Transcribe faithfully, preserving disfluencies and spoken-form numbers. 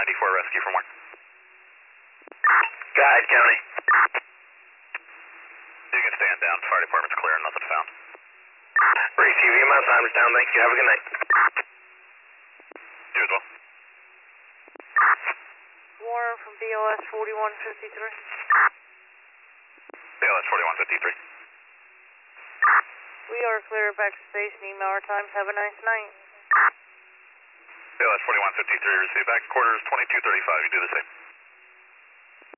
ninety-four rescue from one. Guide, County. You can stand down. Fire department's clear and nothing found. Receiving my assignment's down. Thank you. Have a good night. You as well. Warren from B O S forty-one fifty-three. B L S forty-one fifty-three. We are clear back to station. Email our times. Have a nice night. B L S forty-one fifty-three, receive back quarters twenty-two thirty-five. You do the same.